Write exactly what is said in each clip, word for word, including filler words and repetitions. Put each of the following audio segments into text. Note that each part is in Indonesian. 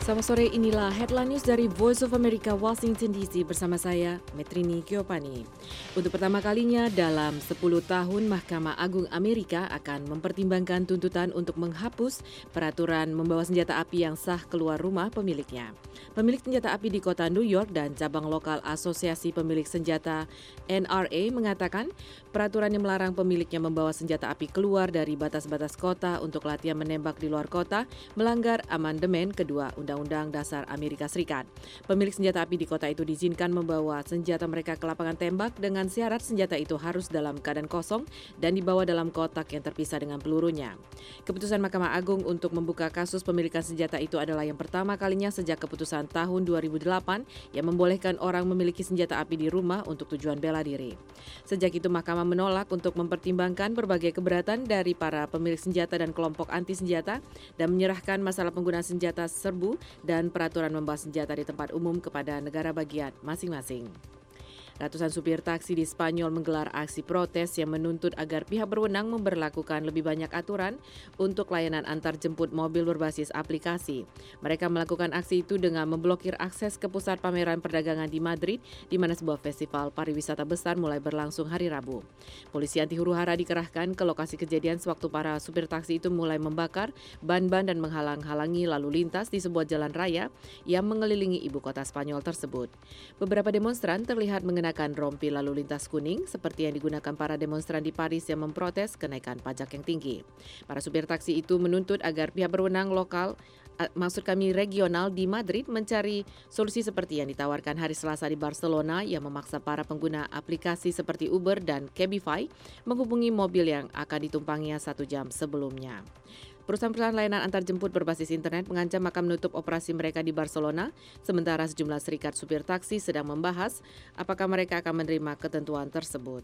Selamat sore, inilah headline news dari Voice of America Washington D C bersama saya, Metrini Giovanni. Untuk pertama kalinya dalam sepuluh tahun, Mahkamah Agung Amerika akan mempertimbangkan tuntutan untuk menghapus peraturan membawa senjata api yang sah keluar rumah pemiliknya. Pemilik senjata api di kota New York dan cabang lokal Asosiasi Pemilik Senjata N R A mengatakan peraturan yang melarang pemiliknya membawa senjata api keluar dari batas-batas kota untuk latihan menembak di luar kota melanggar amandemen kedua Undang-Undang Dasar Amerika Serikat. Pemilik senjata api di kota itu diizinkan membawa senjata mereka ke lapangan tembak dengan syarat senjata itu harus dalam keadaan kosong dan dibawa dalam kotak yang terpisah dengan pelurunya. Keputusan Mahkamah Agung untuk membuka kasus pemilikan senjata itu adalah yang pertama kalinya sejak keputusan tahun dua ribu delapan yang membolehkan orang memiliki senjata api di rumah untuk tujuan bela diri. Sejak itu Mahkamah menolak untuk mempertimbangkan berbagai keberatan dari para pemilik senjata dan kelompok anti senjata dan menyerahkan masalah penggunaan senjata serbu dan peraturan membawa senjata di tempat umum kepada negara bagian masing-masing. Ratusan supir taksi di Spanyol menggelar aksi protes yang menuntut agar pihak berwenang memberlakukan lebih banyak aturan untuk layanan antar jemput mobil berbasis aplikasi. Mereka melakukan aksi itu dengan memblokir akses ke pusat pameran perdagangan di Madrid, di mana sebuah festival pariwisata besar mulai berlangsung hari Rabu. Polisi anti huru-hara dikerahkan ke lokasi kejadian sewaktu para supir taksi itu mulai membakar ban-ban dan menghalang-halangi lalu lintas di sebuah jalan raya yang mengelilingi ibu kota Spanyol tersebut. Beberapa demonstran terlihat mengenai mengenakan rompi lalu lintas kuning seperti yang digunakan para demonstran di Paris yang memprotes kenaikan pajak yang tinggi. Para supir taksi itu menuntut agar pihak berwenang lokal, maksud kami regional di Madrid, mencari solusi seperti yang ditawarkan hari Selasa di Barcelona yang memaksa para pengguna aplikasi seperti Uber dan Cabify menghubungi mobil yang akan ditumpanginya satu jam sebelumnya. Perusahaan-perusahaan layanan antarjemput berbasis internet mengancam akan menutup operasi mereka di Barcelona, sementara sejumlah serikat supir taksi sedang membahas apakah mereka akan menerima ketentuan tersebut.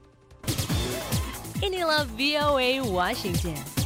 Inilah V O A Washington.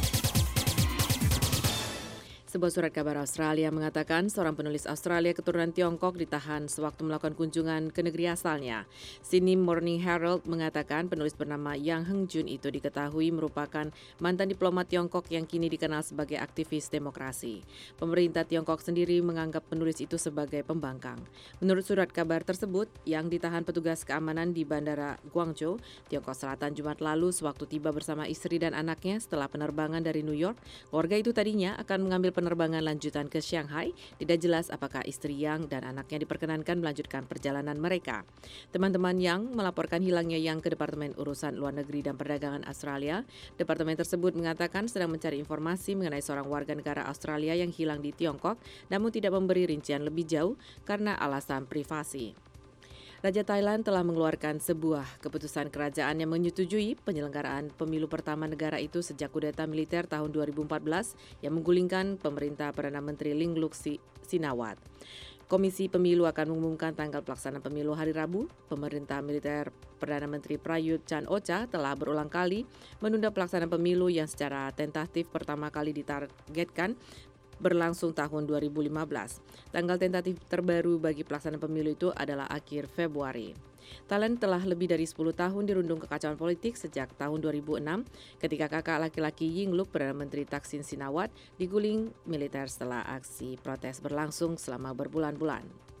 Sebuah surat kabar Australia mengatakan seorang penulis Australia keturunan Tiongkok ditahan sewaktu melakukan kunjungan ke negeri asalnya. Sydney Morning Herald mengatakan penulis bernama Yang Hengjun itu diketahui merupakan mantan diplomat Tiongkok yang kini dikenal sebagai aktivis demokrasi. Pemerintah Tiongkok sendiri menganggap penulis itu sebagai pembangkang. Menurut surat kabar tersebut, Yang ditahan petugas keamanan di Bandara Guangzhou, Tiongkok Selatan Jumat lalu sewaktu tiba bersama istri dan anaknya setelah penerbangan dari New York. Keluarga itu tadinya akan mengambil penerbangan penerbangan lanjutan ke Shanghai. Tidak jelas apakah istri Yang dan anaknya diperkenankan melanjutkan perjalanan mereka. Teman-teman Yang melaporkan hilangnya Yang ke Departemen Urusan Luar Negeri dan Perdagangan Australia. Departemen tersebut mengatakan sedang mencari informasi mengenai seorang warga negara Australia yang hilang di Tiongkok, namun tidak memberi rincian lebih jauh karena alasan privasi. Raja Thailand telah mengeluarkan sebuah keputusan kerajaan yang menyetujui penyelenggaraan pemilu pertama negara itu sejak kudeta militer tahun dua ribu empat belas yang menggulingkan pemerintah Perdana Menteri Yingluck Shinawatra. Komisi Pemilu akan mengumumkan tanggal pelaksanaan pemilu hari Rabu. Pemerintah militer Perdana Menteri Prayut Chan-o-cha telah berulang kali menunda pelaksanaan pemilu yang secara tentatif pertama kali ditargetkan berlangsung tahun dua ribu lima belas. Tanggal tentatif terbaru bagi pelaksanaan pemilu itu adalah akhir Februari. Thailand telah lebih dari sepuluh tahun dirundung kekacauan politik sejak tahun dua ribu enam ketika kakak laki-laki Yingluck, Perdana Menteri Thaksin Shinawatra, diguling militer setelah aksi protes berlangsung selama berbulan-bulan.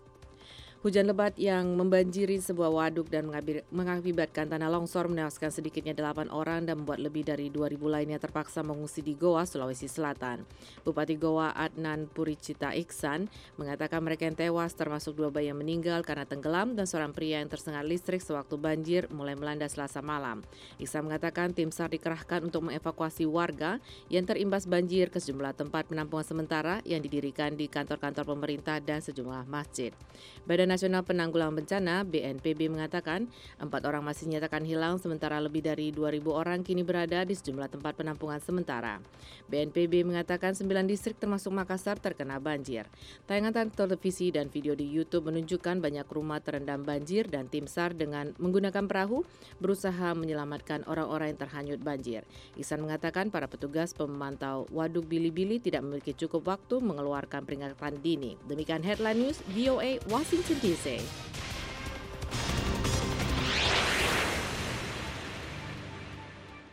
Hujan lebat yang membanjiri sebuah waduk dan mengakibatkan tanah longsor menewaskan sedikitnya delapan orang dan membuat lebih dari dua ribu lainnya terpaksa mengungsi di Goa, Sulawesi Selatan. Bupati Goa Adnan Puricita Iksan mengatakan mereka yang tewas termasuk dua bayi yang meninggal karena tenggelam dan seorang pria yang tersengat listrik sewaktu banjir mulai melanda Selasa malam. Iksan mengatakan tim SAR dikerahkan untuk mengevakuasi warga yang terimbas banjir ke sejumlah tempat penampungan sementara yang didirikan di kantor-kantor pemerintah dan sejumlah masjid. Badan Nasional Penanggulangan Bencana B N P B mengatakan empat orang masih dinyatakan hilang sementara lebih dari dua ribu orang kini berada di sejumlah tempat penampungan sementara. B N P B mengatakan sembilan distrik termasuk Makassar terkena banjir. Tayangan televisi dan video di YouTube menunjukkan banyak rumah terendam banjir dan tim SAR dengan menggunakan perahu berusaha menyelamatkan orang-orang yang terhanyut banjir. Ihsan mengatakan para petugas pemantau waduk Bili-Bili tidak memiliki cukup waktu mengeluarkan peringatan dini. Demikian headline news V O A Washington D C.